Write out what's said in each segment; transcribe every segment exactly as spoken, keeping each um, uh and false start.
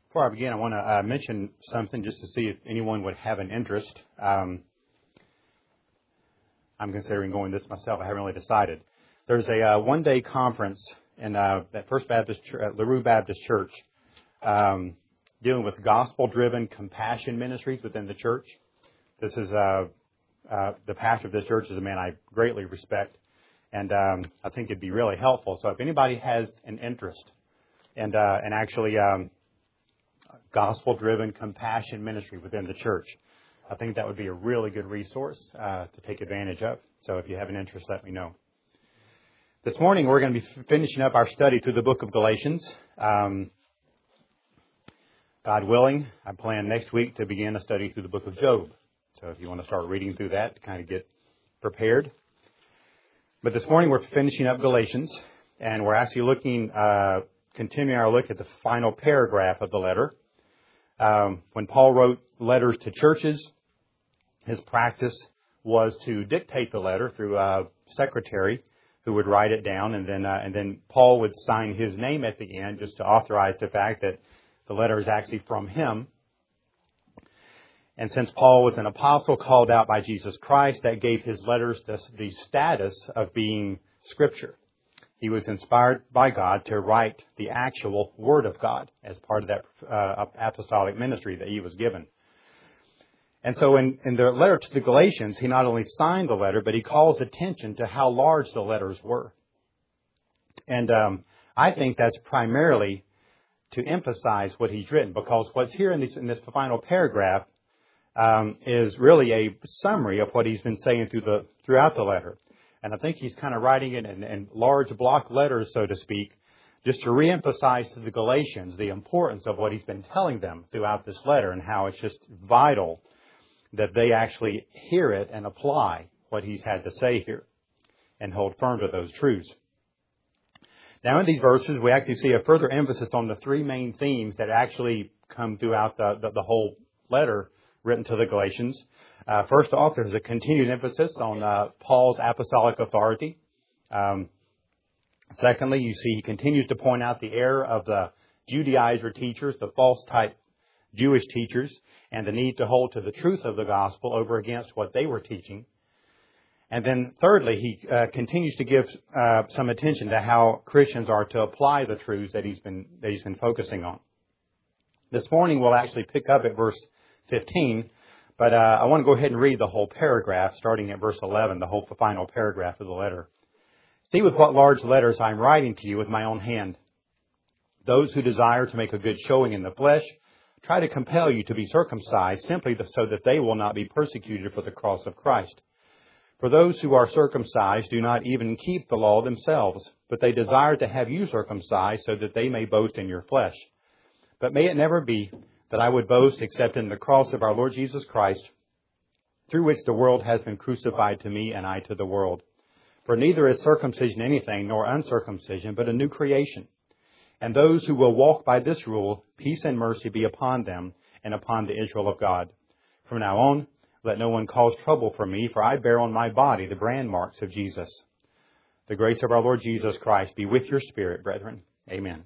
Before I begin, I want to uh, mention something just to see if anyone would have an interest. Um, I'm considering going this myself. I haven't really decided. There's a uh, one-day conference in uh, at First Baptist Ch- at LaRue Baptist Church um, dealing with gospel-driven compassion ministries within the church. This is uh, uh, the pastor of this church is a man I greatly respect, and um, I think it'd be really helpful. So if anybody has an interest and uh, and actually um, gospel-driven compassion ministry within the church, I think that would be a really good resource uh, to take advantage of. So if you have an interest, let me know. This morning, we're going to be finishing up our study through the book of Galatians. Um, God willing, I plan next week to begin a study through the book of Job. So if you want to start reading through that to kind of get prepared. But this morning, we're finishing up Galatians, and we're actually looking, uh, continuing our look at the final paragraph of the letter. Um, when Paul wrote letters to churches, his practice was to dictate the letter through a secretary who would write it down, and then uh, and then Paul would sign his name at the end just to authorize the fact that the letter is actually from him. And since Paul was an apostle called out by Jesus Christ, that gave his letters the, the status of being Scripture. He was inspired by God to write the actual Word of God as part of that uh, apostolic ministry that he was given. And so in, in the letter to the Galatians, he not only signed the letter, but he calls attention to how large the letters were. And um, I think that's primarily to emphasize what he's written, because what's here in this, in this final paragraph um, is really a summary of what he's been saying through the throughout the letter. And I think he's kind of writing it in, in large block letters, so to speak, just to reemphasize to the Galatians the importance of what he's been telling them throughout this letter and how it's just vital that they actually hear it and apply what he's had to say here and hold firm to those truths. Now in these verses, we actually see a further emphasis on the three main themes that actually come throughout the, the, the whole letter written to the Galatians. Uh, first off, there's a continued emphasis on uh, Paul's apostolic authority. Um, secondly, you see he continues to point out the error of the Judaizer teachers, the false type Jewish teachers, and the need to hold to the truth of the gospel over against what they were teaching. And then thirdly, he uh, continues to give uh, some attention to how Christians are to apply the truths that he's been that he's been focusing on. This morning, we'll actually pick up at verse fifteen. But uh, I want to go ahead and read the whole paragraph, starting at verse eleven, the whole final paragraph of the letter. See with what large letters I am writing to you with my own hand. Those who desire to make a good showing in the flesh try to compel you to be circumcised simply so that they will not be persecuted for the cross of Christ. For those who are circumcised do not even keep the law themselves, but they desire to have you circumcised so that they may boast in your flesh. But may it never be that I would boast except in the cross of our Lord Jesus Christ, through which the world has been crucified to me and I to the world. For neither is circumcision anything, nor uncircumcision, but a new creation. And those who will walk by this rule, peace and mercy be upon them and upon the Israel of God. From now on, let no one cause trouble for me, for I bear on my body the brand marks of Jesus. The grace of our Lord Jesus Christ be with your spirit, brethren. Amen.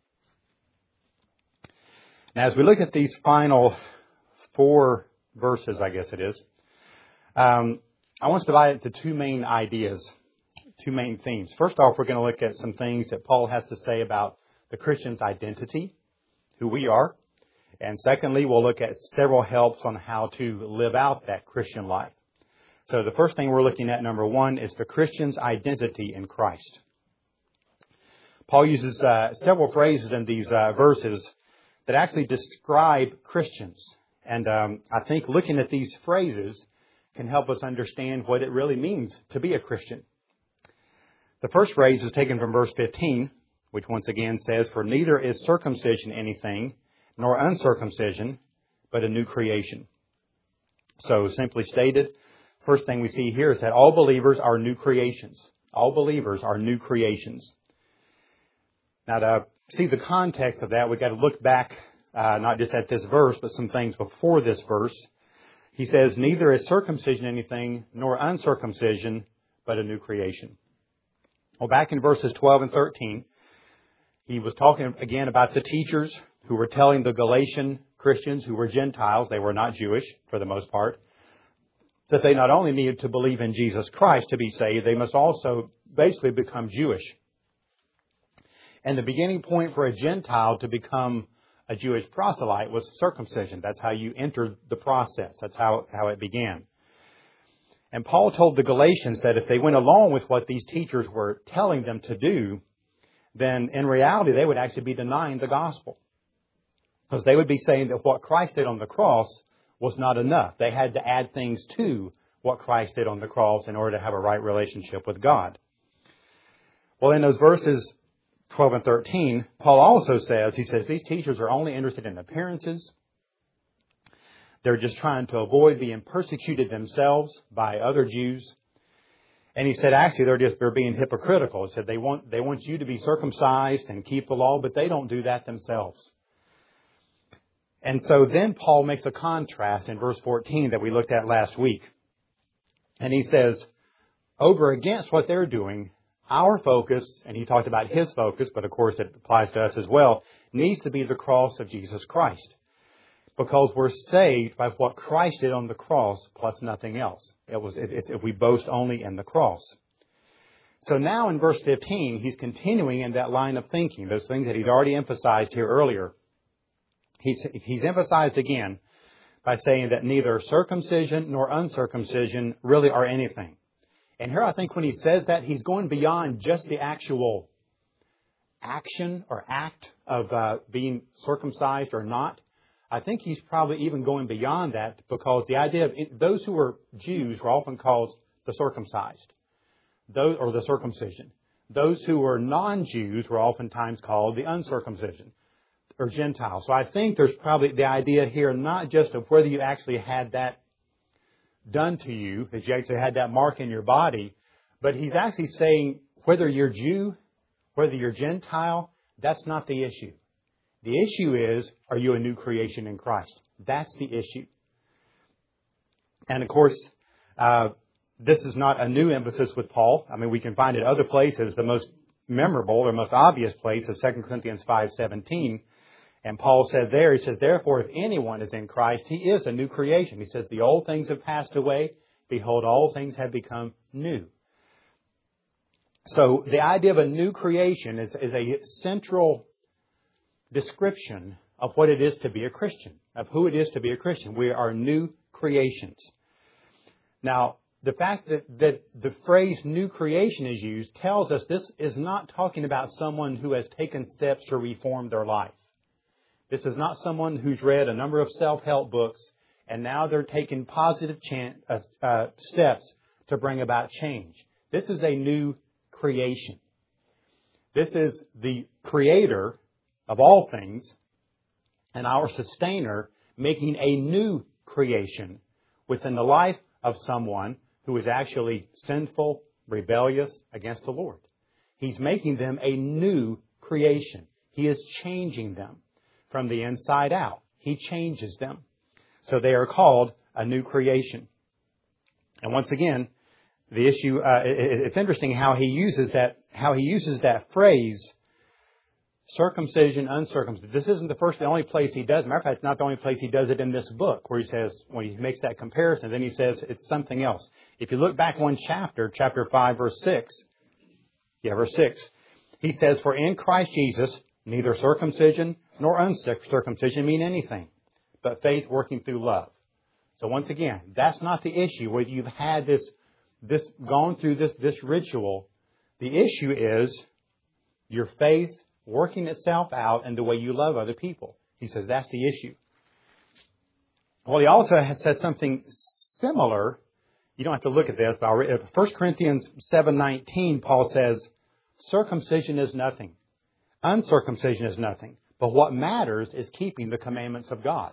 Now, as we look at these final four verses, I guess it is, um, I want to divide it into two main ideas, two main themes. First off, we're going to look at some things that Paul has to say about the Christian's identity, who we are. And secondly, we'll look at several helps on how to live out that Christian life. So the first thing we're looking at, number one, is the Christian's identity in Christ. Paul uses uh, several phrases in these uh, verses that actually describe Christians. And um, I think looking at these phrases can help us understand what it really means to be a Christian. The first phrase is taken from verse fifteen, which once again says, For neither is circumcision anything, nor uncircumcision, but a new creation. So simply stated, first thing we see here is that all believers are new creations. All believers are new creations. Now, to see the context of that, we've got to look back, uh, not just at this verse, but some things before this verse. He says, neither is circumcision anything, nor uncircumcision, but a new creation. Well, back in verses twelve and thirteen, he was talking again about the teachers who were telling the Galatian Christians, who were Gentiles, they were not Jewish for the most part, that they not only needed to believe in Jesus Christ to be saved, they must also basically become Jewish. And the beginning point for a Gentile to become a Jewish proselyte was circumcision. That's how you entered the process. That's how, how it began. And Paul told the Galatians that if they went along with what these teachers were telling them to do, then in reality they would actually be denying the gospel. Because they would be saying that what Christ did on the cross was not enough. They had to add things to what Christ did on the cross in order to have a right relationship with God. Well, in those verses twelve and thirteen, Paul also says, he says, these teachers are only interested in appearances. They're just trying to avoid being persecuted themselves by other Jews. And he said, actually, they're just, they're being hypocritical. He said, they want, they want you to be circumcised and keep the law, but they don't do that themselves. And so then Paul makes a contrast in verse fourteen that we looked at last week. And he says, over against what they're doing, our focus, and he talked about his focus, but of course it applies to us as well, needs to be the cross of Jesus Christ. Because we're saved by what Christ did on the cross plus nothing else. It was it, it, we boast only in the cross. So now in verse fifteen, he's continuing in that line of thinking, those things that he's already emphasized here earlier. He's, he's emphasized again by saying that neither circumcision nor uncircumcision really are anything. And here I think when he says that, he's going beyond just the actual action or act of uh, being circumcised or not. I think he's probably even going beyond that, because the idea of it, those who were Jews were often called the circumcised, those or the circumcision. Those who were non-Jews were oftentimes called the uncircumcision or Gentiles. So I think there's probably the idea here not just of whether you actually had that done to you, that you actually had that mark in your body, but he's actually saying whether you're Jew, whether you're Gentile, that's not the issue. The issue is, are you a new creation in Christ? That's the issue. And of course, uh, this is not a new emphasis with Paul. I mean, we can find it other places. The most memorable or most obvious place is Second Corinthians five seventeen. And Paul said there, he says, therefore, if anyone is in Christ, he is a new creation. He says, the old things have passed away. Behold, all things have become new. So the idea of a new creation is, is a central description of what it is to be a Christian, of who it is to be a Christian. We are new creations. Now, the fact that, that the phrase new creation is used tells us this is not talking about someone who has taken steps to reform their life. This is not someone who's read a number of self-help books and now they're taking positive chan- uh, uh, steps to bring about change. This is a new creation. This is the Creator of all things and our Sustainer making a new creation within the life of someone who is actually sinful, rebellious against the Lord. He's making them a new creation. He is changing them from the inside out. He changes them. So they are called a new creation. And once again, the issue, uh, it, it's interesting how he uses that, how he uses that phrase, circumcision, uncircumcision. This isn't the first, the only place he does. As a matter of fact, it's not the only place he does it in this book, where he says, when he makes that comparison, then he says it's something else. If you look back one chapter, chapter five, verse six, yeah, verse six, he says, for in Christ Jesus, neither circumcision nor uncircumcision mean anything, but faith working through love. So once again, that's not the issue. Whether you've had this, this gone through this, this ritual, the issue is your faith working itself out in the way you love other people. He says that's the issue. Well, he also has said something similar. You don't have to look at this, but I'll read, First Corinthians seven nineteen, Paul says, circumcision is nothing. Uncircumcision is nothing. But what matters is keeping the commandments of God.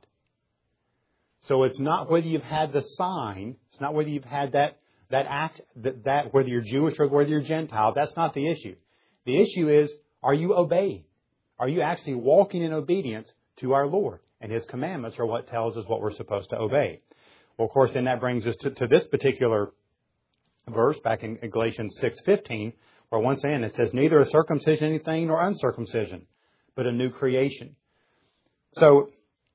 So it's not whether you've had the sign. It's not whether you've had that, that act, that, that whether you're Jewish or whether you're Gentile. That's not the issue. The issue is, are you obeying? Are you actually walking in obedience to our Lord? And His commandments are what tells us what we're supposed to obey. Well, of course, then that brings us to, to this particular verse back in Galatians six fifteen, where once again it says, neither is circumcision anything nor uncircumcision, but a new creation. So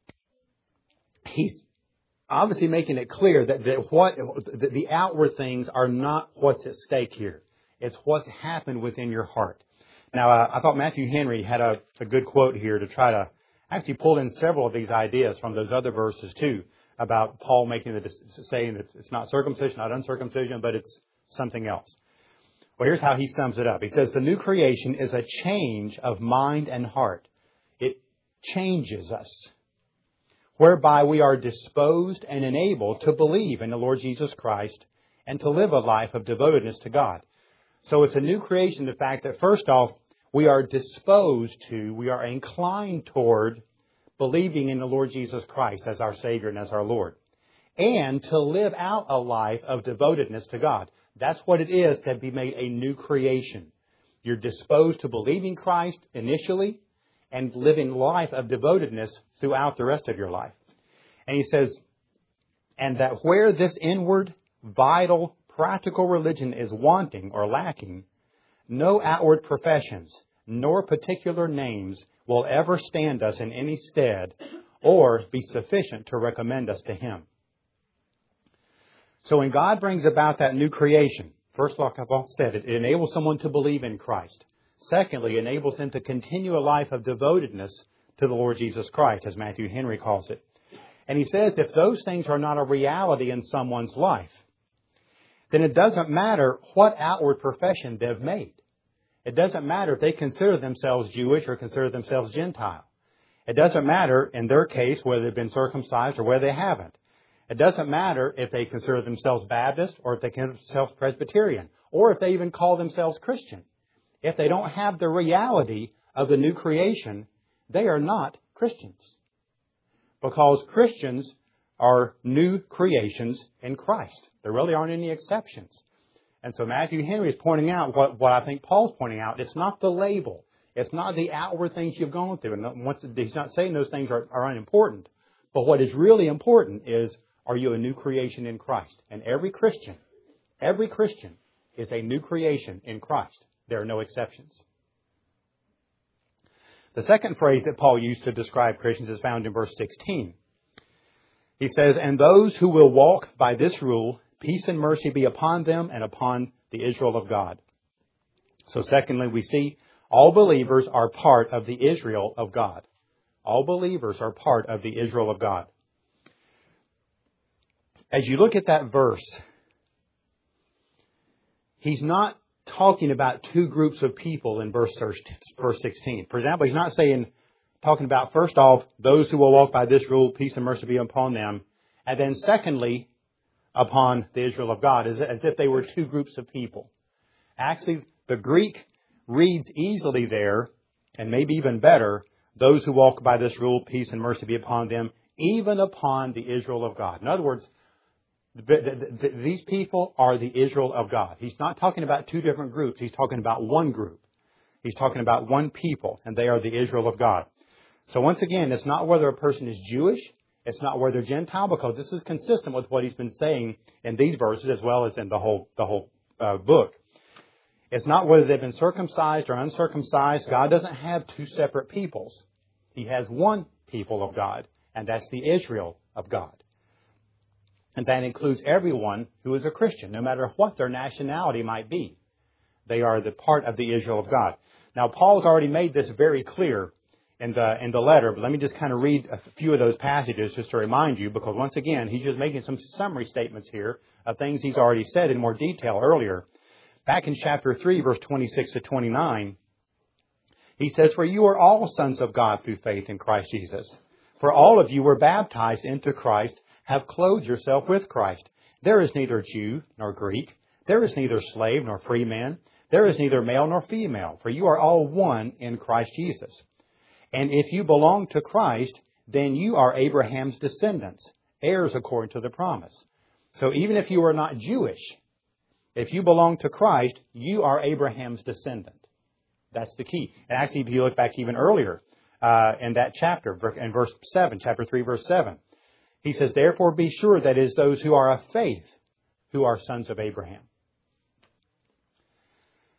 he's obviously making it clear that, that what that the outward things are not what's at stake here. It's what's happened within your heart. Now, uh, I thought Matthew Henry had a, a good quote here to try to actually pull in several of these ideas from those other verses too, about Paul making the saying that it's not circumcision, not uncircumcision, but it's something else. Well, here's how he sums it up. He says, the new creation is a change of mind and heart. It changes us, whereby we are disposed and enabled to believe in the Lord Jesus Christ and to live a life of devotedness to God. So it's a new creation, the fact that first off, we are disposed to, we are inclined toward believing in the Lord Jesus Christ as our Savior and as our Lord. And to live out a life of devotedness to God. That's what it is to be made a new creation. You're disposed to believing Christ initially and living life of devotedness throughout the rest of your life. And he says, and that where this inward, vital, practical religion is wanting or lacking, no outward professions nor particular names will ever stand us in any stead or be sufficient to recommend us to Him. So when God brings about that new creation, first, like I've all said, it enables someone to believe in Christ. Secondly, it enables them to continue a life of devotedness to the Lord Jesus Christ, as Matthew Henry calls it. And he says if those things are not a reality in someone's life, then it doesn't matter what outward profession they've made. It doesn't matter if they consider themselves Jewish or consider themselves Gentile. It doesn't matter, in their case, whether they've been circumcised or whether they haven't. It doesn't matter if they consider themselves Baptist or if they consider themselves Presbyterian or if they even call themselves Christian. If they don't have the reality of the new creation, they are not Christians. Because Christians are new creations in Christ. There really aren't any exceptions. And so Matthew Henry is pointing out what, what I think Paul's pointing out. It's not the label. It's not the outward things you've gone through. And once, he's not saying those things are, are unimportant. But what is really important is, are you a new creation in Christ? And every Christian, every Christian is a new creation in Christ. There are no exceptions. The second phrase that Paul used to describe Christians is found in verse sixteen. He says, and those who will walk by this rule, peace and mercy be upon them and upon the Israel of God. So secondly, we see all believers are part of the Israel of God. All believers are part of the Israel of God. As you look at that verse, he's not talking about two groups of people in verse sixteen. For example, he's not saying, talking about, first off, those who will walk by this rule, peace and mercy be upon them. And then secondly, upon the Israel of God, as, as if they were two groups of people. Actually, the Greek reads easily there, and maybe even better, those who walk by this rule, peace and mercy be upon them, even upon the Israel of God. In other words, the, the, the, these people are the Israel of God. He's not talking about two different groups. He's talking about one group. He's talking about one people, and they are the Israel of God. So once again, it's not whether a person is Jewish. It's not whether they're Gentile, because this is consistent with what he's been saying in these verses as well as in the whole the whole uh, book. It's not whether they've been circumcised or uncircumcised. God doesn't have two separate peoples. He has one people of God, and that's the Israel of God. And that includes everyone who is a Christian, no matter what their nationality might be. They are the part of the Israel of God. Now, Paul's already made this very clear in the in the letter, but let me just kind of read a few of those passages just to remind you, because once again, he's just making some summary statements here of things he's already said in more detail earlier. Back in chapter three, verse twenty-six to twenty-nine, he says, for you are all sons of God through faith in Christ Jesus. For all of you were baptized into Christ, have clothed yourself with Christ. There is neither Jew nor Greek. There is neither slave nor free man. There is neither male nor female, for you are all one in Christ Jesus. And if you belong to Christ, then you are Abraham's descendants, heirs according to the promise. So even if you are not Jewish, if you belong to Christ, you are Abraham's descendant. That's the key. And actually, if you look back even earlier uh, in that chapter, in verse seven, chapter three, verse seven, he says, therefore be sure that it is those who are of faith who are sons of Abraham.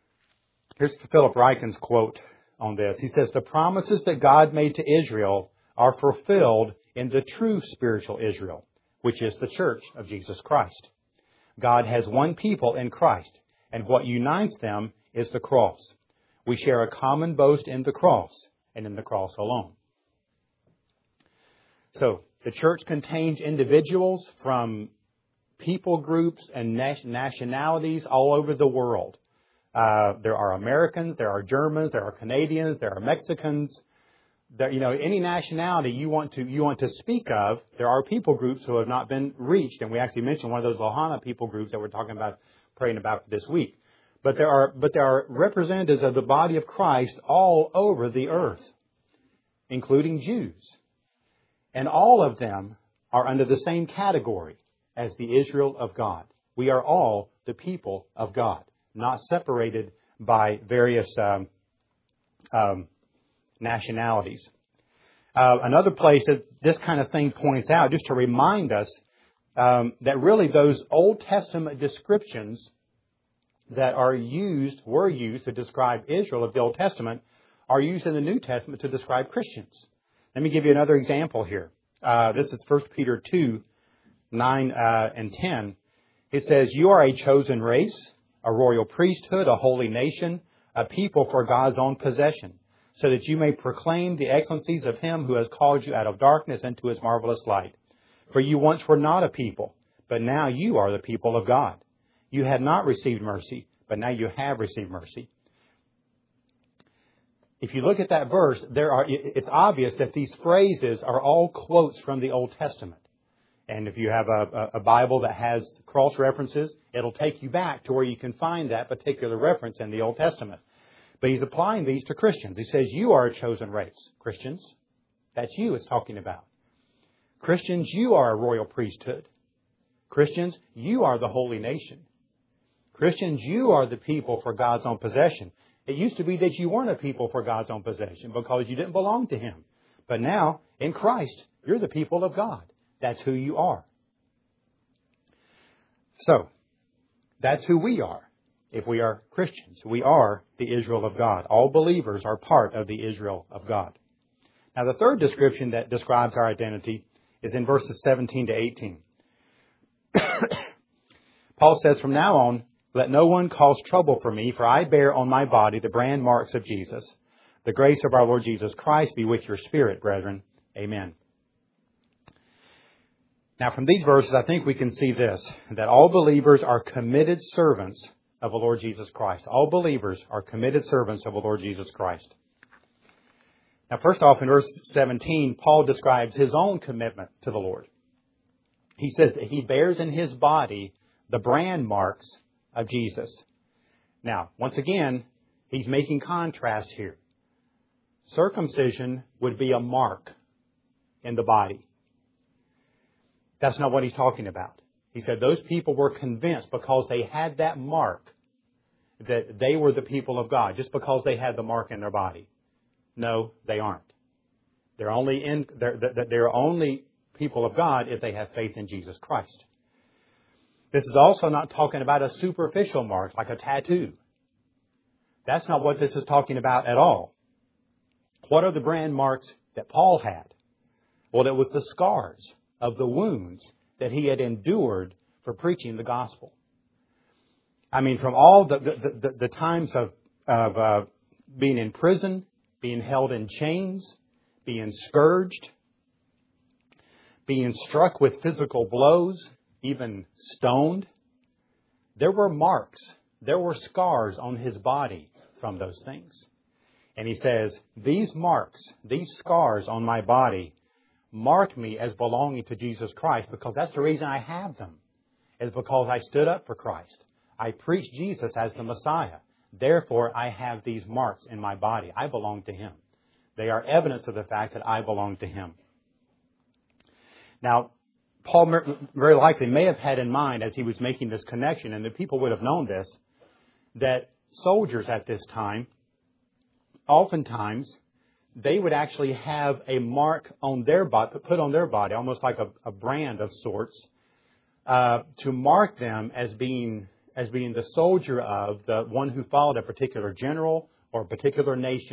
Here's Philip Ryken's quote on this. He says, the promises that God made to Israel are fulfilled in the true spiritual Israel, which is the church of Jesus Christ. God has one people in Christ, and what unites them is the cross. We share a common boast in the cross, and in the cross alone. So, the church contains individuals from people groups and nationalities all over the world. Uh, there are Americans, there are Germans, there are Canadians, there are Mexicans. There, you know, any nationality you want to you want to speak of, there are people groups who have not been reached, and we actually mentioned one of those Lahana people groups that we're talking about, praying about this week. But there are but there are representatives of the body of Christ all over the earth, including Jews, and all of them are under the same category as the Israel of God. We are all the people of God, not separated by various um, um, nationalities. Uh, another place that this kind of thing points out, just to remind us um, that really those Old Testament descriptions that are used, were used to describe Israel of the Old Testament, are used in the New Testament to describe Christians. Let me give you another example here. Uh, this is First Peter two, nine uh, and ten. It says, "You are a chosen race, a royal priesthood, a holy nation, a people for God's own possession, so that you may proclaim the excellencies of Him who has called you out of darkness into His marvelous light. For you once were not a people, but now you are the people of God. You had not received mercy, but now you have received mercy." If you look at that verse, there are, it's obvious that these phrases are all quotes from the Old Testament. And if you have a, a Bible that has cross references, it'll take you back to where you can find that particular reference in the Old Testament. But he's applying these to Christians. He says, you are a chosen race. Christians, that's you it's talking about. Christians, you are a royal priesthood. Christians, you are the holy nation. Christians, you are the people for God's own possession. It used to be that you weren't a people for God's own possession because you didn't belong to Him. But now, in Christ, you're the people of God. That's who you are. So, that's who we are. If we are Christians, we are the Israel of God. All believers are part of the Israel of God. Now, the third description that describes our identity is in verses seventeen to eighteen. Paul says, "From now on, let no one cause trouble for me, for I bear on my body the brand marks of Jesus. The grace of our Lord Jesus Christ be with your spirit, brethren. Amen." Now, from these verses, I think we can see this, that all believers are committed servants of the Lord Jesus Christ. All believers are committed servants of the Lord Jesus Christ. Now, first off, in verse seventeen, Paul describes his own commitment to the Lord. He says that he bears in his body the brand marks of Jesus. Now, once again, he's making contrast here. Circumcision would be a mark in the body. That's not what he's talking about. He said those people were convinced because they had that mark that they were the people of God, just because they had the mark in their body. No, they aren't. They're only in, they're, they're only people of God if they have faith in Jesus Christ. This is also not talking about a superficial mark like a tattoo. That's not what this is talking about at all. What are the brand marks that Paul had? Well, it was the scars of the wounds that he had endured for preaching the gospel. I mean, from all the, the, the, the times of, of uh, being in prison, being held in chains, being scourged, being struck with physical blows, even stoned, there were marks, there were scars on his body from those things. And he says, these marks, these scars on my body mark me as belonging to Jesus Christ, because that's the reason I have them, is because I stood up for Christ. I preached Jesus as the Messiah. Therefore, I have these marks in my body. I belong to Him. They are evidence of the fact that I belong to Him. Now, Paul very likely may have had in mind as he was making this connection, and the people would have known this, that soldiers at this time, oftentimes, they would actually have a mark on their body, put on their body, almost like a, a brand of sorts, uh, to mark them as being as being the soldier of the one who followed a particular general or a particular nation.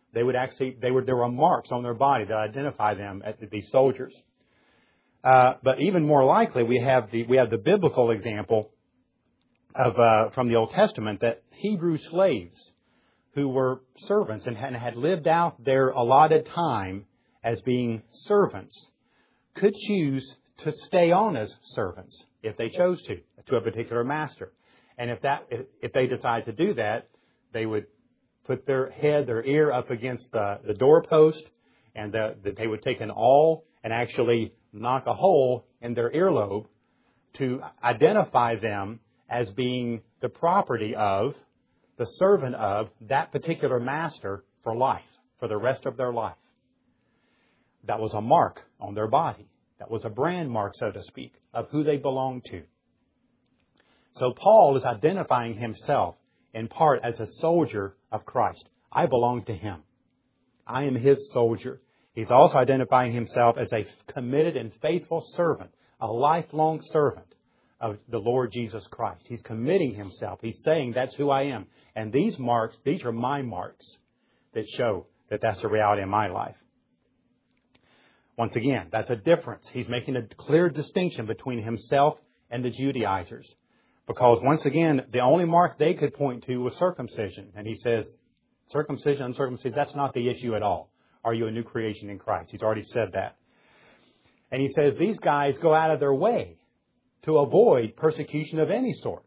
They would actually, they were, there were marks on their body that identify them as these soldiers. Uh, but even more likely, we have the we have the biblical example of uh, from the Old Testament that Hebrew slaves who were servants and had, had lived out their allotted time as being servants could choose to stay on as servants if they chose to, to a particular master. And if that if, if they decide to do that, they would put their head, their ear up against the, the doorpost, and the, the, they would take an awl and actually knock a hole in their earlobe to identify them as being the property of, the servant of, that particular master for life, for the rest of their life. That was a mark on their body. That was a brand mark, so to speak, of who they belonged to. So Paul is identifying himself in part as a soldier of Christ. I belong to Him. I am His soldier. He's also identifying himself as a committed and faithful servant, a lifelong servant of the Lord Jesus Christ. He's committing himself. He's saying, that's who I am. And these marks, these are my marks that show that that's the reality in my life. Once again, that's a difference. He's making a clear distinction between himself and the Judaizers. Because once again, the only mark they could point to was circumcision. And he says, circumcision, uncircumcision, that's not the issue at all. Are you a new creation in Christ? He's already said that. And he says these guys go out of their way to avoid persecution of any sort.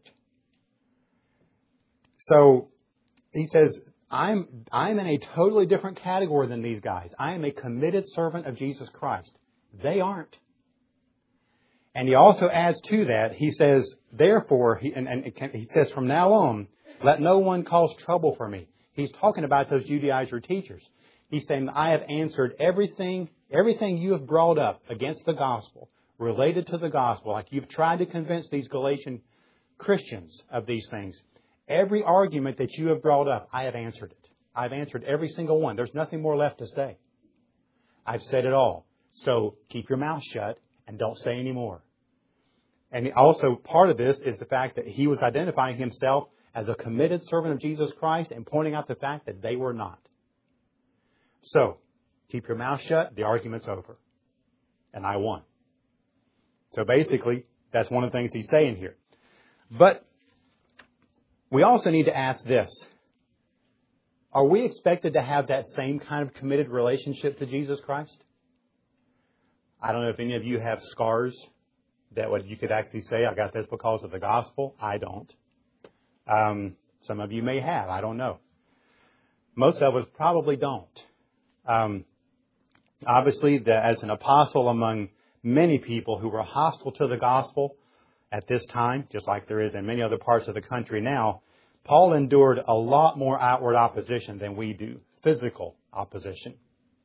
So he says, I'm, I'm in a totally different category than these guys. I am a committed servant of Jesus Christ. They aren't. And he also adds to that, he says, therefore, he, and, and he says, from now on, let no one cause trouble for me. He's talking about those Judaizer teachers. He's saying, I have answered everything, everything you have brought up against the gospel, related to the gospel, like you've tried to convince these Galatian Christians of these things. Every argument that you have brought up, I have answered it. I've answered every single one. There's nothing more left to say. I've said it all. So keep your mouth shut and don't say any more. And also part of this is the fact that he was identifying himself as a committed servant of Jesus Christ and pointing out the fact that they were not. So, keep your mouth shut, the argument's over. And I won. So basically, that's one of the things he's saying here. But we also need to ask this. Are we expected to have that same kind of committed relationship to Jesus Christ? I don't know if any of you have scars that what you could actually say, I got this because of the gospel. I don't. Um, some of you may have. I don't know. Most of us probably don't. Um, obviously, the, as an apostle among many people who were hostile to the gospel at this time, just like there is in many other parts of the country now, Paul endured a lot more outward opposition than we do, physical opposition.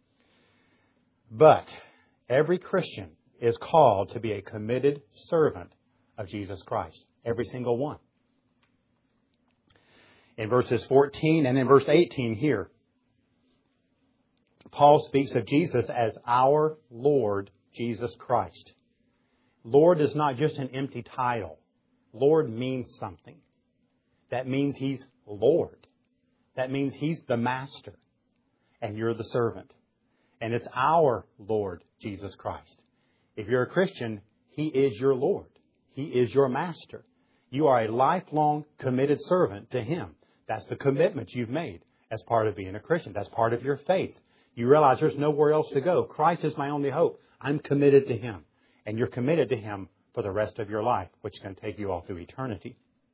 But every Christian is called to be a committed servant of Jesus Christ. Every single one. In verses fourteen and in verse eighteen here, Paul speaks of Jesus as our Lord Jesus Christ. Lord is not just an empty title. Lord means something. That means He's Lord. That means He's the master. And you're the servant. And it's our Lord Jesus Christ. If you're a Christian, He is your Lord. He is your master. You are a lifelong committed servant to Him. That's the commitment you've made as part of being a Christian. That's part of your faith. You realize there's nowhere else to go. Christ is my only hope. I'm committed to Him. And you're committed to Him for the rest of your life, which can take you all through eternity.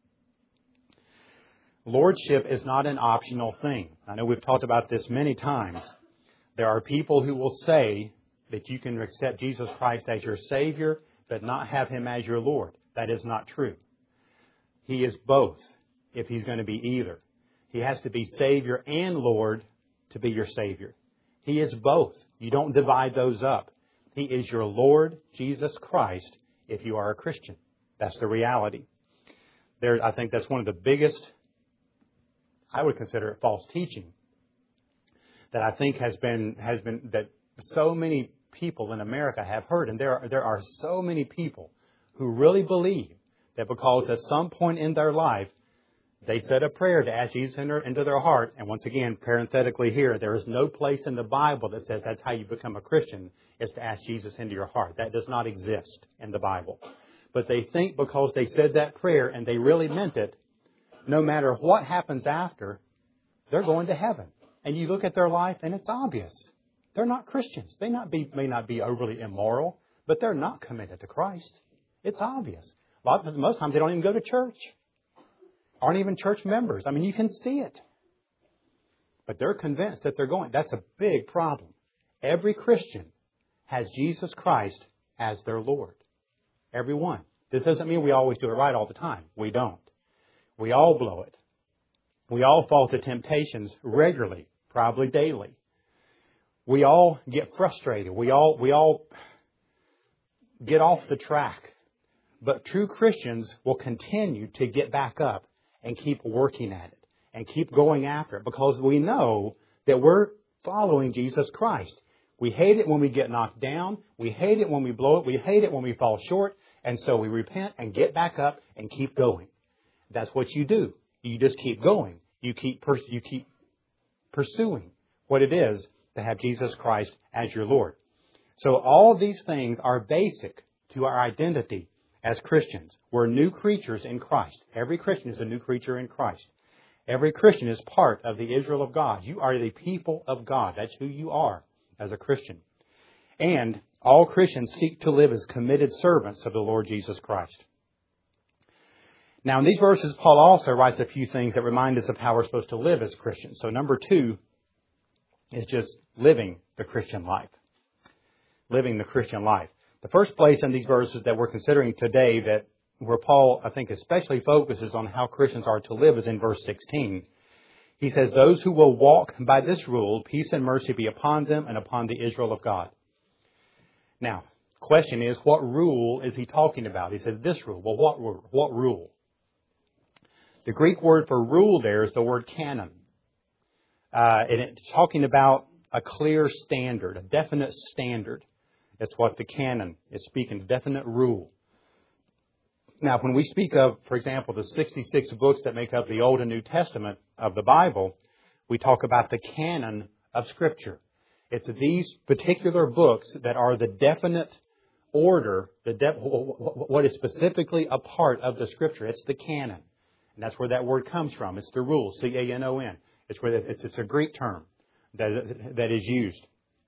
Lordship is not an optional thing. I know we've talked about this many times. There are people who will say that you can accept Jesus Christ as your Savior, but not have Him as your Lord. That is not true. He is both, if He's going to be either. He has to be Savior and Lord to be your Savior. He is both. You don't divide those up. He is your Lord Jesus Christ if you are a Christian. That's the reality. There, I think that's one of the biggest, I would consider it false teaching, that I think has been, has been that so many people in America have heard. And there are, there are so many people who really believe that because at some point in their life They said a prayer to ask Jesus into their heart. And once again, parenthetically here, there is no place in the Bible that says that's how you become a Christian, is to ask Jesus into your heart. That does not exist in the Bible. But they think because they said that prayer and they really meant it, no matter what happens after, they're going to heaven. And you look at their life and it's obvious. They're not Christians. They not be, may not be overly immoral, but they're not committed to Christ. It's obvious. A lot, most times they don't even go to church. Aren't even church members. I mean, you can see it. But they're convinced that they're going. That's a big problem. Every Christian has Jesus Christ as their Lord. Every one. This doesn't mean we always do it right all the time. We don't. We all blow it. We all fall to temptations regularly, probably daily. We all get frustrated. We all, we all get off the track. But true Christians will continue to get back up and keep working at it and keep going after it because we know that we're following Jesus Christ. We hate it when we get knocked down. We hate it when we blow it. We hate it when we fall short. And so we repent and get back up and keep going. That's what you do. You just keep going. You keep pers- you keep pursuing what it is to have Jesus Christ as your Lord. So all these things are basic to our identity as Christians. We're new creatures in Christ. Every Christian is a new creature in Christ. Every Christian is part of the Israel of God. You are the people of God. That's who you are as a Christian. And all Christians seek to live as committed servants of the Lord Jesus Christ. Now, in these verses, Paul also writes a few things that remind us of how we're supposed to live as Christians. So number two is just living the Christian life. Living the Christian life. The first place in these verses that we're considering today that where Paul, I think, especially focuses on how Christians are to live is in verse sixteen. He says, those who will walk by this rule, peace and mercy be upon them and upon the Israel of God. Now, question is, what rule is he talking about? He says this rule. Well, what, what rule? The Greek word for rule there is the word canon. Uh, and it's talking about a clear standard, a definite standard. That's what the canon is speaking, a definite rule. Now, when we speak of, for example, the sixty-six books that make up the Old and New Testament of the Bible, we talk about the canon of Scripture. It's these particular books that are the definite order, the de- what is specifically a part of the Scripture. It's the canon. And that's where that word comes from. It's the rule, C A N O N. It's where it's, it's a Greek term that, that is used.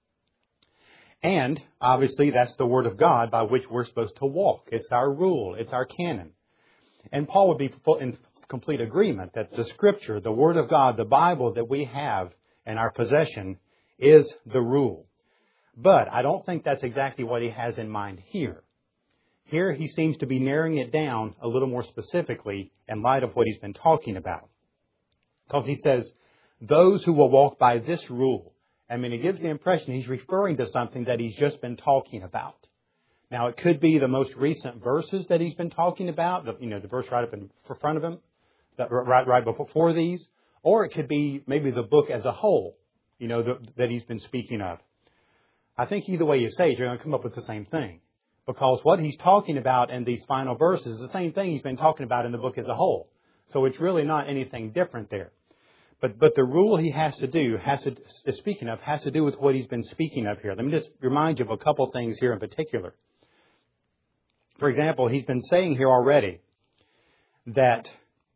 And, obviously, that's the Word of God by which we're supposed to walk. It's our rule. It's our canon. And Paul would be in complete agreement that the Scripture, the Word of God, the Bible that we have in our possession is the rule. But I don't think that's exactly what he has in mind here. Here he seems to be narrowing it down a little more specifically in light of what he's been talking about. Because he says, those who will walk by this rule. I mean, it gives the impression he's referring to something that he's just been talking about. Now, it could be the most recent verses that he's been talking about, the, you know, the verse right up in front of him, that, right, right before these, or it could be maybe the book as a whole, you know, the, that he's been speaking of. I think either way you say it, you're going to come up with the same thing. Because what he's talking about in these final verses is the same thing he's been talking about in the book as a whole. So it's really not anything different there. But but the rule he has to do, has to, speaking of, has to do with what he's been speaking of here. Let me just remind you of a couple things here in particular. For example, he's been saying here already that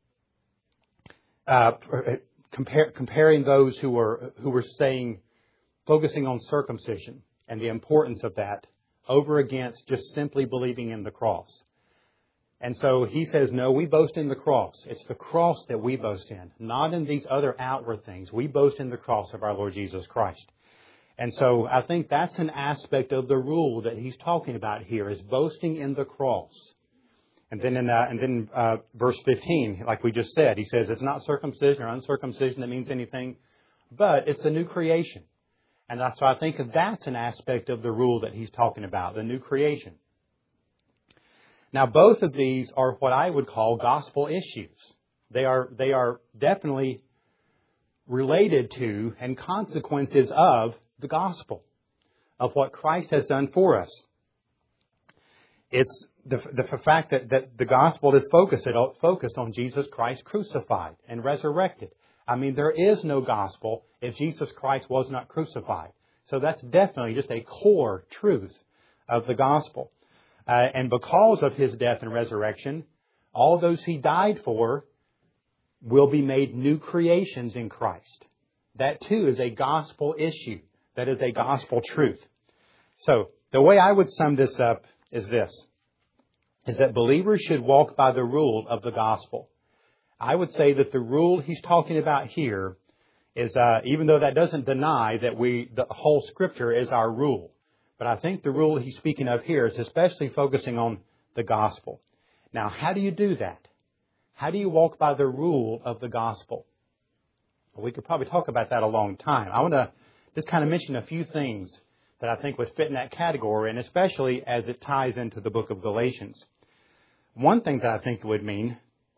uh, compare, comparing those who were who were saying, focusing on circumcision and the importance of that over against just simply believing in the cross. And so he says, no, we boast in the cross. It's the cross that we boast in, not in these other outward things. We boast in the cross of our Lord Jesus Christ. And so I think that's an aspect of the rule that he's talking about here, is boasting in the cross. And then in, uh, and then uh, verse fifteen, like we just said, he says it's not circumcision or uncircumcision that means anything, but it's a new creation. And so I think that's an aspect of the rule that he's talking about, the new creation. Now, both of these are what I would call gospel issues. They are, they are definitely related to and consequences of the gospel, of what Christ has done for us. It's the, the fact that, that the gospel is focused, focused on Jesus Christ crucified and resurrected. I mean, there is no gospel if Jesus Christ was not crucified. So that's definitely just a core truth of the gospel. Uh, and because of His death and resurrection, all those He died for will be made new creations in Christ. That too is a gospel issue. That is a gospel truth. So the way I would sum this up is this, is that believers should walk by the rule of the gospel. I would say that the rule he's talking about here is, uh, even though that doesn't deny that we, the whole Scripture is our rule, but I think the rule he's speaking of here is especially focusing on the gospel. Now, how do you do that? How do you walk by the rule of the gospel? Well, we could probably talk about that a long time. I want to just kind of mention a few things that I think would fit in that category, and especially as it ties into the book of Galatians. One thing that I think it would mean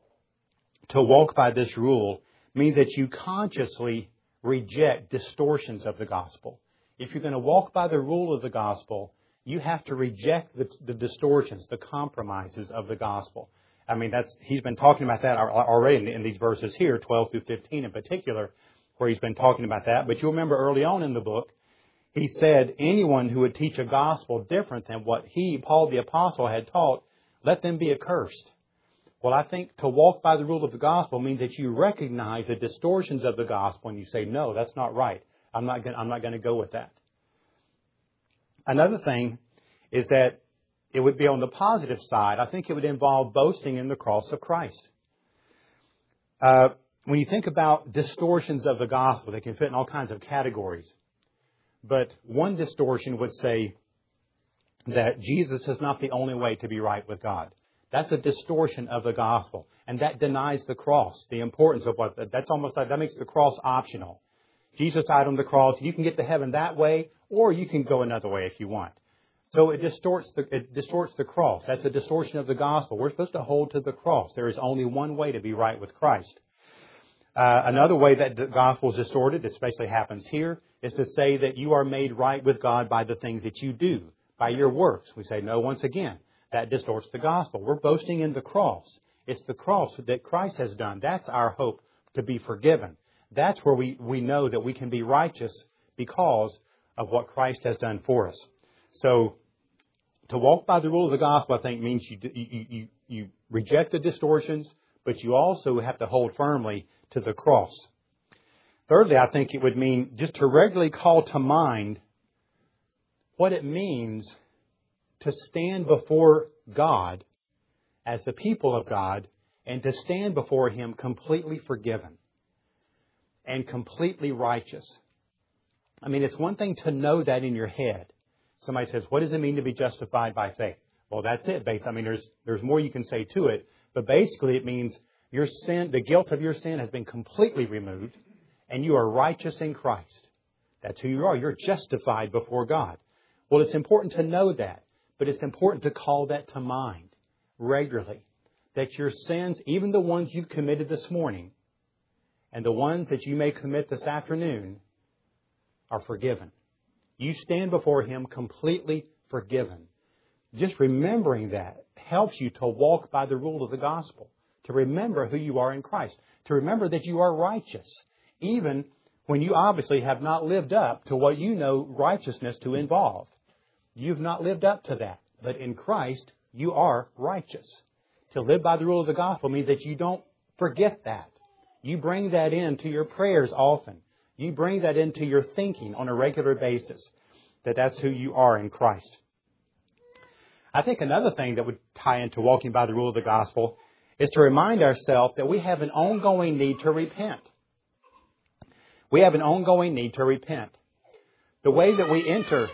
to walk by this rule means that you consciously reject distortions of the gospel. If you're going to walk by the rule of the gospel, you have to reject the, the distortions, the compromises of the gospel. I mean, that's he's been talking about that already in, in these verses here, twelve through fifteen in particular, where he's been talking about that. But you'll remember early on in the book, he said anyone who would teach a gospel different than what he, Paul the Apostle, had taught, let them be accursed. Well, I think to walk by the rule of the gospel means that you recognize the distortions of the gospel and you say, no, that's not right. I'm not going, I'm not going to go with that. Another thing is that it would be on the positive side. I think it would involve boasting in the cross of Christ. Uh, when you think about distortions of the gospel, they can fit in all kinds of categories. But one distortion would say that Jesus is not the only way to be right with God. That's a distortion of the gospel. And that denies the cross, the importance of what, that's almost like, that makes the cross optional. Jesus died on the cross. You can get to heaven that way, or you can go another way if you want. So it distorts the, it distorts the cross. That's a distortion of the gospel. We're supposed to hold to the cross. There is only one way to be right with Christ. Uh, another way that the gospel is distorted, especially happens here, is to say that you are made right with God by the things that you do, by your works. We say, no, once again, that distorts the gospel. We're boasting in the cross. It's the cross that Christ has done. That's our hope to be forgiven. That's where we, we know that we can be righteous because of what Christ has done for us. So to walk by the rule of the gospel, I think, means you, you, you, you reject the distortions, but you also have to hold firmly to the cross. Thirdly, I think it would mean just to regularly call to mind what it means to stand before God as the people of God and to stand before Him completely forgiven and completely righteous. I mean, it's one thing to know that in your head. Somebody says, what does it mean to be justified by faith? Well, that's it. Basically, I mean, there's there's more you can say to it, but basically it means your sin, the guilt of your sin has been completely removed, and you are righteous in Christ. That's who you are. You're justified before God. Well, it's important to know that, but it's important to call that to mind regularly, that your sins, even the ones you've committed this morning, and the ones that you may commit this afternoon, are forgiven. You stand before Him completely forgiven. Just remembering that helps you to walk by the rule of the gospel, to remember who you are in Christ, to remember that you are righteous, even when you obviously have not lived up to what you know righteousness to involve. You've not lived up to that, but in Christ, you are righteous. To live by the rule of the gospel means that you don't forget that. You bring that into your prayers often. You bring that into your thinking on a regular basis, that that's who you are in Christ. I think another thing that would tie into walking by the rule of the gospel is to remind ourselves that we have an ongoing need to repent. We have an ongoing need to repent. The way that we enter,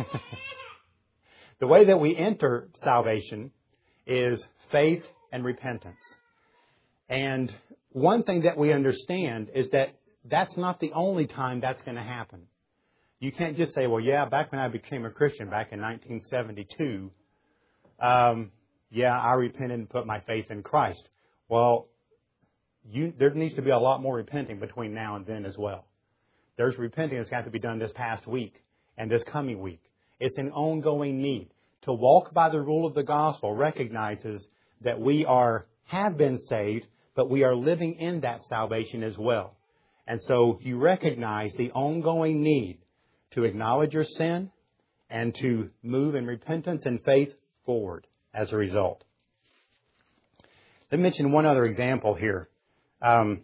the way that we enter salvation is faith and repentance. And one thing that we understand is that that's not the only time that's going to happen. You can't just say, well, yeah, back when I became a Christian back in nineteen seventy-two, um, yeah, I repented and put my faith in Christ. Well, you, there needs to be a lot more repenting between now and then as well. There's repenting that's got to be done this past week and this coming week. It's an ongoing need to walk by the rule of the gospel recognizes that we are have been saved, but we are living in that salvation as well. And so you recognize the ongoing need to acknowledge your sin and to move in repentance and faith forward as a result. Let me mention one other example here. Um,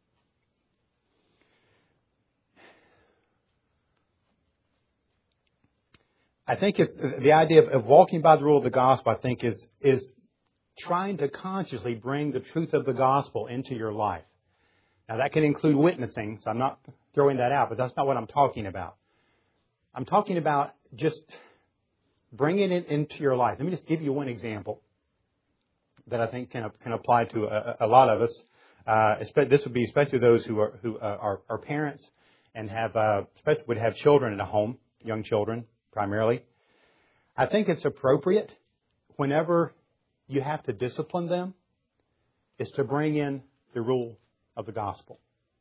I think it's the idea of, of walking by the rule of the gospel, I think, is, is trying to consciously bring the truth of the gospel into your life. Now, that can include witnessing, so I'm not throwing that out, but that's not what I'm talking about. I'm talking about just bringing it into your life. Let me just give you one example that I think can can apply to a, a lot of us. Uh, this would be especially those who are who uh, are, are parents and have uh, especially would have children in a home, young children primarily. I think it's appropriate whenever you have to discipline them is to bring in the rule of the gospel.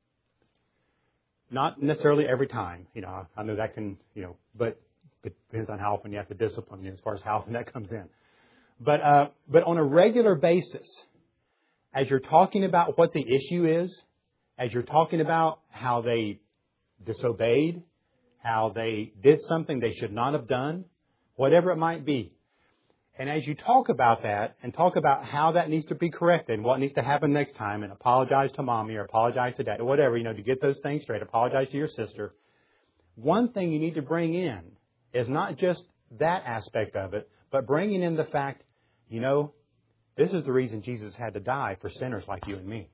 Not necessarily every time, you know. I know that can, you know, but it depends on how often you have to discipline, you know, as far as how often that comes in. But uh, but on a regular basis, as you're talking about what the issue is, as you're talking about how they disobeyed, how they did something they should not have done, whatever it might be, and as you talk about that and talk about how that needs to be corrected and what needs to happen next time, and apologize to mommy or apologize to dad or whatever, you know, to get those things straight, apologize to your sister. One thing you need to bring in is not just that aspect of it, but bringing in the fact, you know, this is the reason Jesus had to die for sinners like you and me.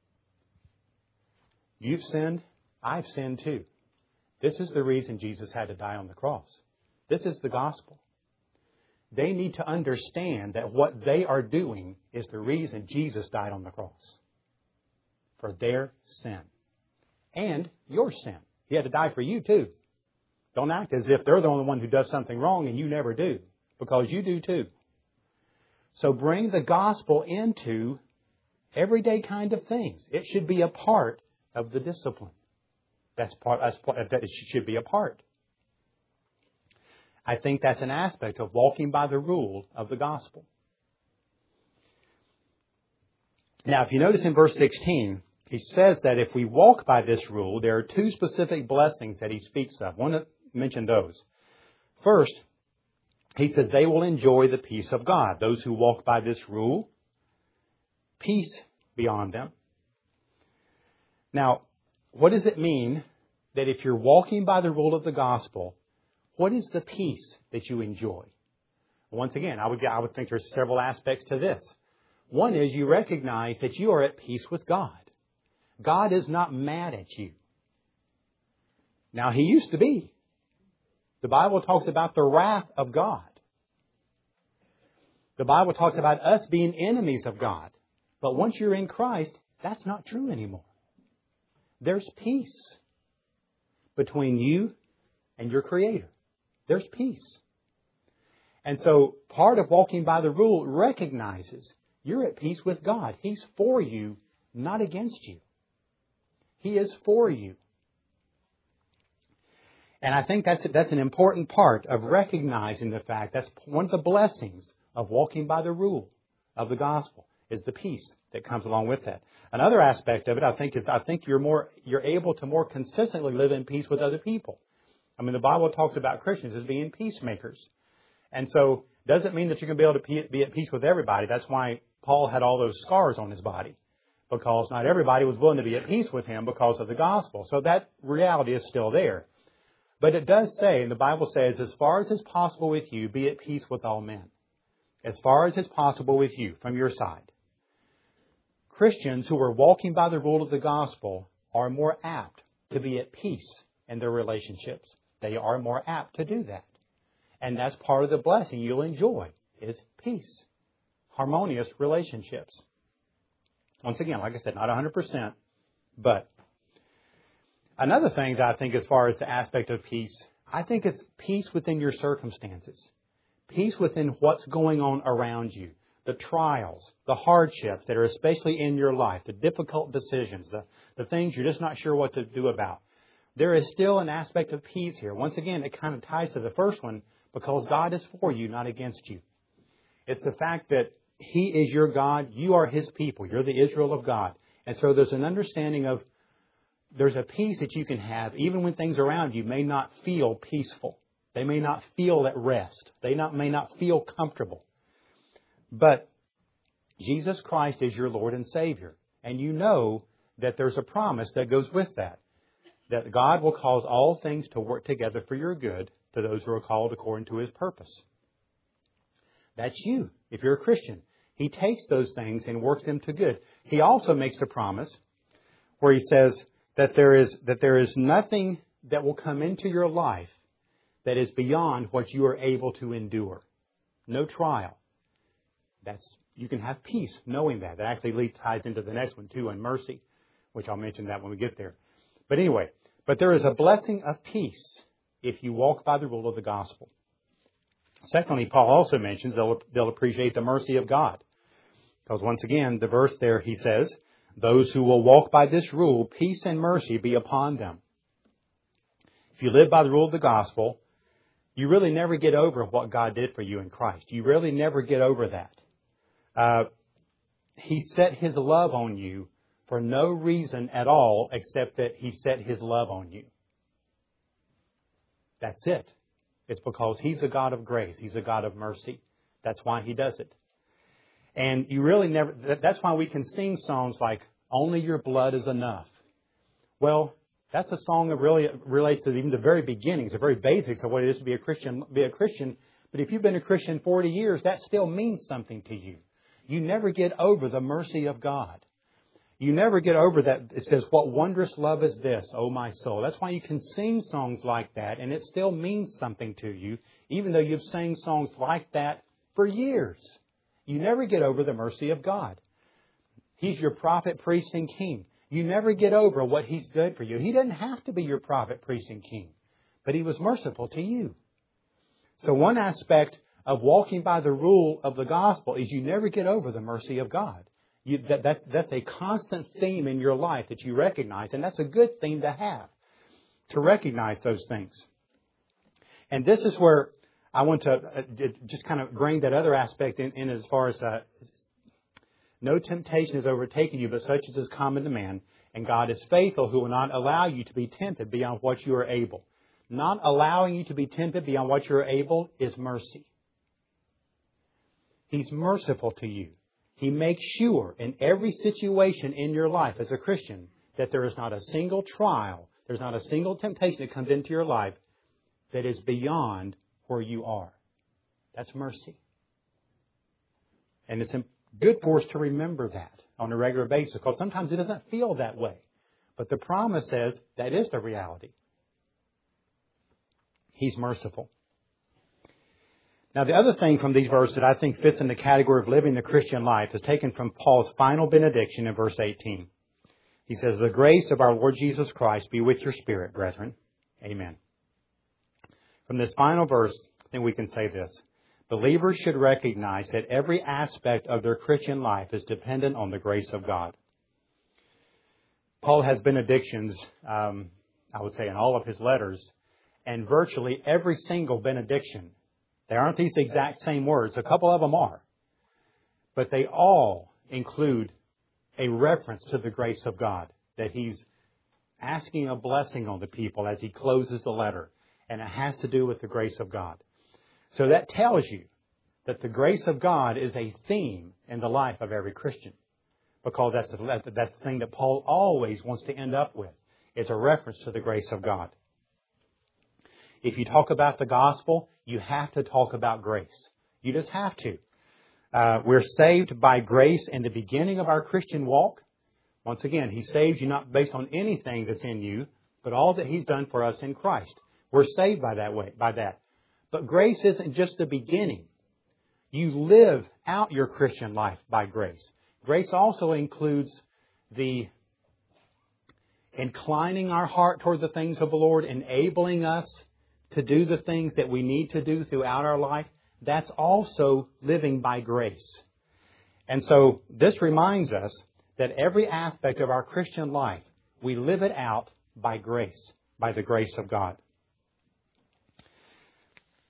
You've sinned. I've sinned too. This is the reason Jesus had to die on the cross. This is the gospel. They need to understand that what they are doing is the reason Jesus died on the cross. For their sin. And your sin. He had to die for you too. Don't act as if they're the only one who does something wrong and you never do. Because you do too. So bring the gospel into everyday kind of things. It should be a part of the discipline. That's part, that's part that it should be a part. I think that's an aspect of walking by the rule of the gospel. Now, if you notice in verse sixteen, he says that if we walk by this rule, there are two specific blessings that he speaks of. I want to mention those. First, he says they will enjoy the peace of God. Those who walk by this rule, peace beyond them. Now, what does it mean that if you're walking by the rule of the gospel, what is the peace that you enjoy? Once again, I would, I would think there's several aspects to this. One is you recognize that you are at peace with God. God is not mad at you. Now, He used to be. The Bible talks about the wrath of God. The Bible talks about us being enemies of God. But once you're in Christ, that's not true anymore. There's peace between you and your Creator. There's peace. And so part of walking by the rule recognizes you're at peace with God. He's for you, not against you. He is for you. And I think that's that's an important part of recognizing the fact that's one of the blessings of walking by the rule of the gospel is the peace that comes along with that. Another aspect of it, I think, is I think you're more you're able to more consistently live in peace with other people. I mean, the Bible talks about Christians as being peacemakers. And so it doesn't mean that you're going to be able to be at peace with everybody. That's why Paul had all those scars on his body. Because not everybody was willing to be at peace with him because of the gospel. So that reality is still there. But it does say, and the Bible says, as far as is possible with you, be at peace with all men. As far as is possible with you, from your side. Christians who are walking by the rule of the gospel are more apt to be at peace in their relationships. They are more apt to do that. And that's part of the blessing you'll enjoy, is peace. Harmonious relationships. Once again, like I said, not one hundred percent, but another thing that I think as far as the aspect of peace, I think it's peace within your circumstances. Peace within what's going on around you. The trials, the hardships that are especially in your life, the difficult decisions, the, the things you're just not sure what to do about. There is still an aspect of peace here. Once again, it kind of ties to the first one because God is for you, not against you. It's the fact that He is your God. You are His people. You're the Israel of God. And so there's an understanding of, there's a peace that you can have even when things around you may not feel peaceful. They may not feel at rest. They not, may not feel comfortable. But Jesus Christ is your Lord and Savior. And you know that there's a promise that goes with that. That God will cause all things to work together for your good to those who are called according to His purpose. That's you, if you're a Christian. He takes those things and works them to good. He also makes the promise where He says that there is that there is nothing that will come into your life that is beyond what you are able to endure. No trial. That's you can have peace knowing that. That actually leads, ties into the next one too, and mercy, which I'll mention that when we get there. But anyway, but there is a blessing of peace if you walk by the rule of the gospel. Secondly, Paul also mentions they'll, they'll appreciate the mercy of God. Because once again, the verse there, he says, those who will walk by this rule, peace and mercy be upon them. If you live by the rule of the gospel, you really never get over what God did for you in Christ. You really never get over that. Uh, he set His love on you for no reason at all except that He set His love on you. That's it. It's because He's a God of grace. He's a God of mercy. That's why He does it. And you really never, that's why we can sing songs like, Only Your Blood is Enough. Well, that's a song that really relates to even the very beginnings, the very basics of what it is to be a Christian, be a Christian. But if you've been a Christian forty years, that still means something to you. You never get over the mercy of God. You never get over that. It says, what wondrous love is this, O my soul. That's why you can sing songs like that, and it still means something to you, even though you've sang songs like that for years. You never get over the mercy of God. He's your prophet, priest, and king. You never get over what He's done for you. He doesn't have to be your prophet, priest, and king, but He was merciful to you. So one aspect of walking by the rule of the gospel is you never get over the mercy of God. You, that, that's, that's a constant theme in your life that you recognize, and that's a good theme to have, to recognize those things. And this is where I want to uh, just kind of bring that other aspect in, in as far as uh, no temptation has overtaken you, but such as is common to man, and God is faithful, who will not allow you to be tempted beyond what you are able. Not allowing you to be tempted beyond what you are able is mercy. He's merciful to you. He makes sure in every situation in your life as a Christian that there is not a single trial, there's not a single temptation that comes into your life that is beyond where you are. That's mercy. And it's good for us to remember that on a regular basis, because sometimes it doesn't feel that way. But the promise says that is the reality. He's merciful. Now, the other thing from these verses that I think fits in the category of living the Christian life is taken from Paul's final benediction in verse eighteen. He says, the grace of our Lord Jesus Christ be with your spirit, brethren. Amen. From this final verse, I think we can say this. Believers should recognize that every aspect of their Christian life is dependent on the grace of God. Paul has benedictions, um, I would say, in all of his letters, and virtually every single benediction, they aren't these exact same words. A couple of them are. But they all include a reference to the grace of God, that He's asking a blessing on the people as he closes the letter. And it has to do with the grace of God. So that tells you that the grace of God is a theme in the life of every Christian. Because that's the, that's the thing that Paul always wants to end up with. It's a reference to the grace of God. If you talk about the gospel, you have to talk about grace. You just have to. Uh, we're saved by grace in the beginning of our Christian walk. Once again, He saves you not based on anything that's in you, but all that He's done for us in Christ. We're saved by that way, by that. But grace isn't just the beginning. You live out your Christian life by grace. Grace also includes the inclining our heart toward the things of the Lord, enabling us to do the things that we need to do throughout our life. That's also living by grace. And so this reminds us that every aspect of our Christian life, we live it out by grace, by the grace of God.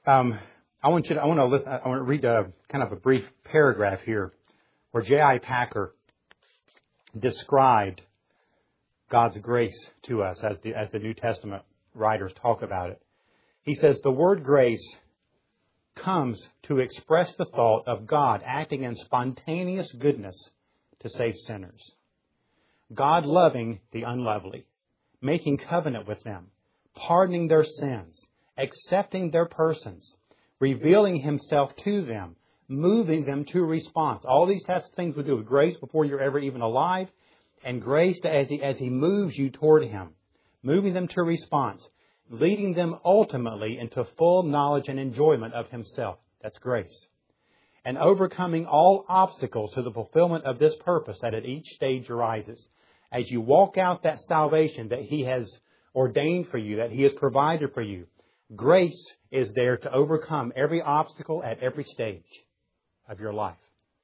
Um, I want you to, I want to listen, I want to read a kind of a brief paragraph here where J I Packer described God's grace to us as the, as the New Testament writers talk about it. He says, the word grace comes to express the thought of God acting in spontaneous goodness to save sinners. God loving the unlovely, making covenant with them, pardoning their sins, accepting their persons, revealing Himself to them, moving them to response. All these types of things we do with grace before you're ever even alive, and grace as He, as he moves you toward Him, moving them to response, leading them ultimately into full knowledge and enjoyment of Himself. That's grace. And overcoming all obstacles to the fulfillment of this purpose that at each stage arises. As you walk out that salvation that He has ordained for you, that He has provided for you, grace is there to overcome every obstacle at every stage of your life.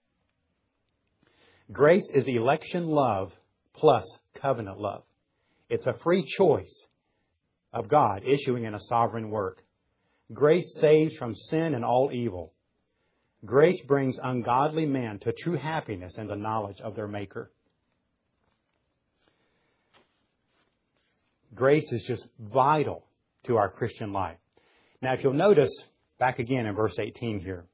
Grace is election love plus covenant love. It's a free choice of God issuing in a sovereign work. Grace saves from sin and all evil. Grace brings ungodly men to true happiness and the knowledge of their Maker. Grace is just vital to our Christian life. Now, if you'll notice, back again in verse eighteen here,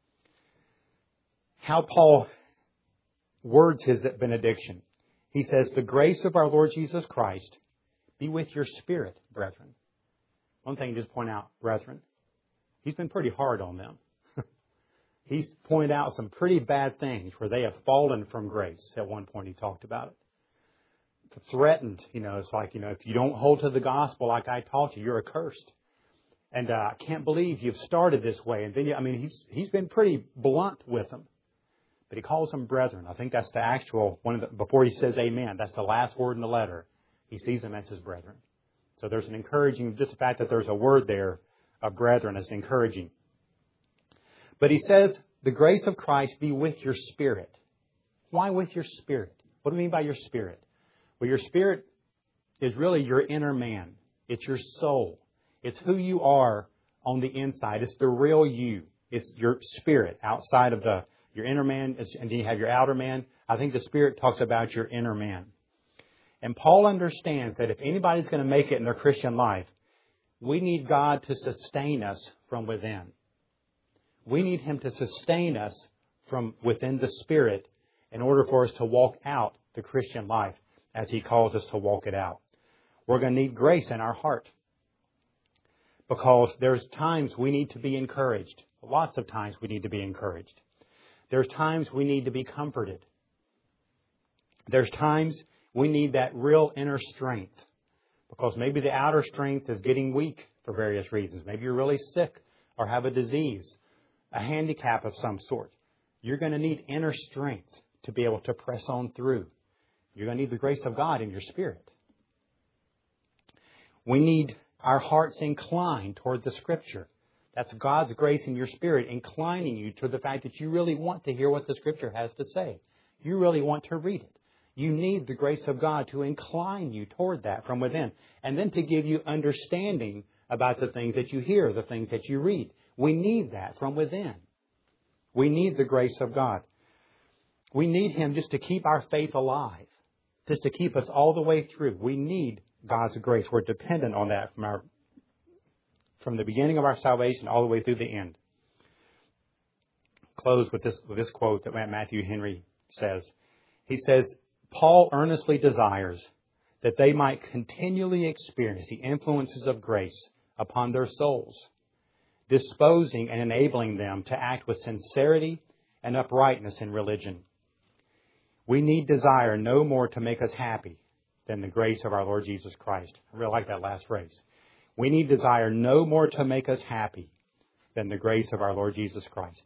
how Paul words his benediction. He says, the grace of our Lord Jesus Christ be with your spirit, brethren. One thing to just point out, brethren, he's been pretty hard on them. He's pointed out some pretty bad things where they have fallen from grace. At one point he talked about it. Threatened, you know, it's like, you know, if you don't hold to the gospel like I taught you, you're accursed. And uh, I can't believe you've started this way. And then, you, I mean, he's he's been pretty blunt with them. But he calls them brethren. I think that's the actual, one of the, before he says amen, that's the last word in the letter. He sees them as his brethren. So there's an encouraging, just the fact that there's a word there of brethren is encouraging. But he says, the grace of Christ be with your spirit. Why with your spirit? What do you mean by your spirit? Well, your spirit is really your inner man. It's your soul. It's who you are on the inside. It's the real you. It's your spirit outside of the your inner man, and then you have your outer man. I think the Spirit talks about your inner man. And Paul understands that if anybody's going to make it in their Christian life, we need God to sustain us from within. We need Him to sustain us from within the Spirit in order for us to walk out the Christian life as He calls us to walk it out. We're going to need grace in our heart because there's times we need to be encouraged. Lots of times we need to be encouraged. There's times we need to be comforted. There's times we need that real inner strength because maybe the outer strength is getting weak for various reasons. Maybe you're really sick or have a disease, a handicap of some sort. You're going to need inner strength to be able to press on through. You're going to need the grace of God in your spirit. We need our hearts inclined toward the Scripture. That's God's grace in your spirit inclining you to the fact that you really want to hear what the Scripture has to say. You really want to read it. You need the grace of God to incline you toward that from within. And then to give you understanding about the things that you hear, the things that you read. We need that from within. We need the grace of God. We need Him just to keep our faith alive. Just to keep us all the way through. We need God's grace. We're dependent on that from our from the beginning of our salvation all the way through the end. Close with this with this quote that Matthew Henry says. He says, Paul earnestly desires that they might continually experience the influences of grace upon their souls, disposing and enabling them to act with sincerity and uprightness in religion. We need desire no more to make us happy than the grace of our Lord Jesus Christ. I really like that last phrase. We need desire no more to make us happy than the grace of our Lord Jesus Christ.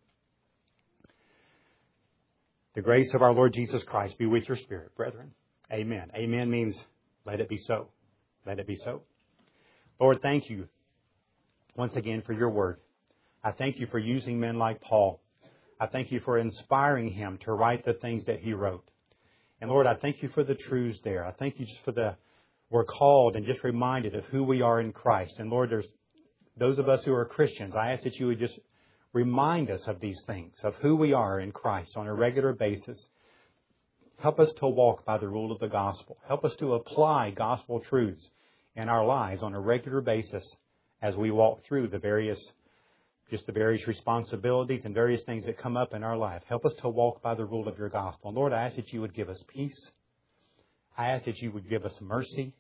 The grace of our Lord Jesus Christ be with your spirit, brethren. Amen. Amen means let it be so. Let it be so. Lord, thank you once again for your word. I thank you for using men like Paul. I thank you for inspiring him to write the things that he wrote. And Lord, I thank you for the truths there. I thank you just for the, we're called and just reminded of who we are in Christ. And Lord, there's those of us who are Christians, I ask that you would just remind us of these things, of who we are in Christ on a regular basis. Help us to walk by the rule of the gospel. Help us to apply gospel truths in our lives on a regular basis as we walk through the various, just the various responsibilities and various things that come up in our life. Help us to walk by the rule of your gospel. And Lord, I ask that you would give us peace. I ask that you would give us mercy.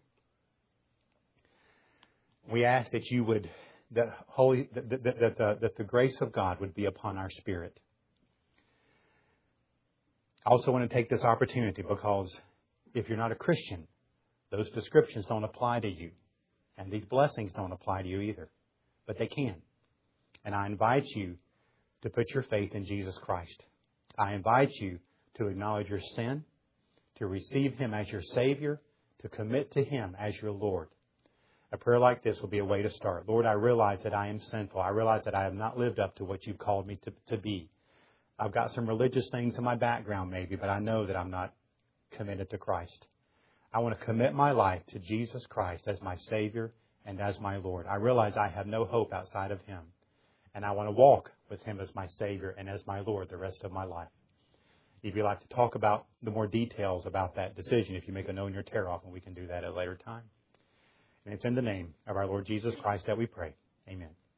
We ask that you would, that holy, that, that, that, that, that the grace of God would be upon our spirit. I also want to take this opportunity because if you're not a Christian, those descriptions don't apply to you. And these blessings don't apply to you either. But they can. And I invite you to put your faith in Jesus Christ. I invite you to acknowledge your sin, to receive Him as your Savior, to commit to Him as your Lord. A prayer like this will be a way to start. Lord, I realize that I am sinful. I realize that I have not lived up to what you've called me to, to be. I've got some religious things in my background maybe, but I know that I'm not committed to Christ. I want to commit my life to Jesus Christ as my Savior and as my Lord. I realize I have no hope outside of Him. And I want to walk with Him as my Savior and as my Lord the rest of my life. If you'd like to talk about the more details about that decision, if you make a note in your tear off, and we can do that at a later time. And it's in the name of our Lord Jesus Christ that we pray. Amen.